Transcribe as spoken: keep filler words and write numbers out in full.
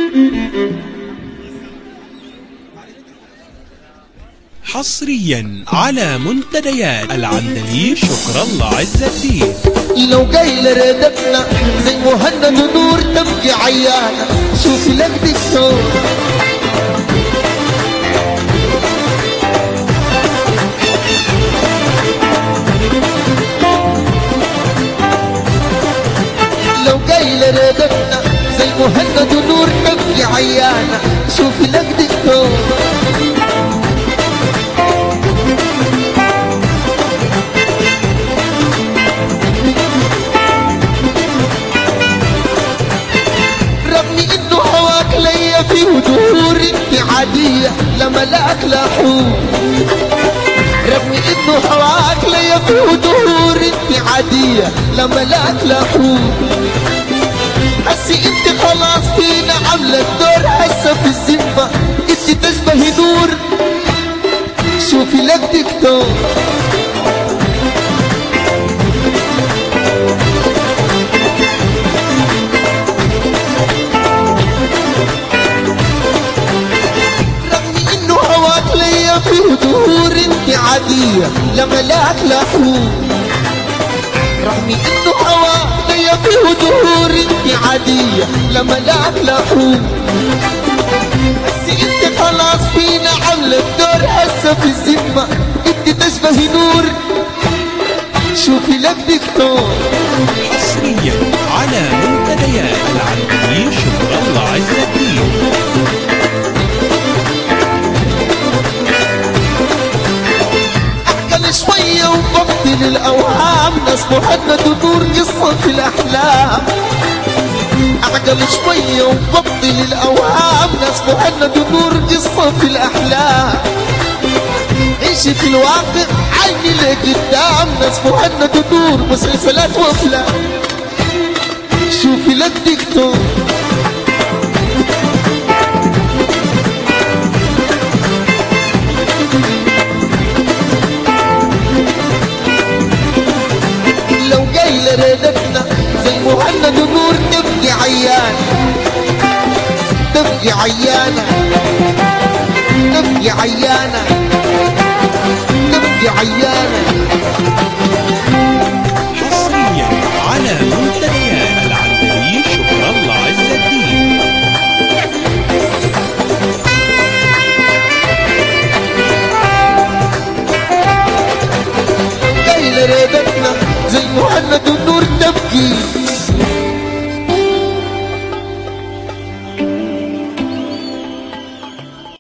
حصريا على منتديات العندليب شكر الله عز الدين. لو جاي لردتنا زي مهند ونور تبقي عيانة، شوفي لك دكتور. لو جاي لردتنا زي مهند ونور تبقي عيانة، شوفي لك دكتور. في ودور انت عادية لما لا اكل حوم، رغم انه هواك ليا في ودور انت عادية لما لا اكل حوم. حسي انت خلاص فينا عاملة الدور، هسه في الزفة انت تشبهي نور، شوفي لك دكتور. في ودور انت عادية لما لا اكل حوم، رغم انه هوا ليا في ودور انت عادية لما لا اكل حوم. بس انت خلاص فينا عاملة الدور، هسه في الزفة انت تشبهي نور، شوفي لك دكتور. حصريا على منتديات العندليب شكر الله عز الدين. شوية وبطل الأوهام، ناس مهند ونور قصة في الأحلام. أعقل شوية وبطل الأوهام، ناس مهند ونور قصة في الأحلام. عيشي في الواقع عيني لقدام، ناس مهند ونور مسلسلات وأفلام، شوفي لك دكتور. ردتنا زي مهند ونور تبقي عيانة، تبقي عيانة، تبقي عيانة، تبقي عيانة.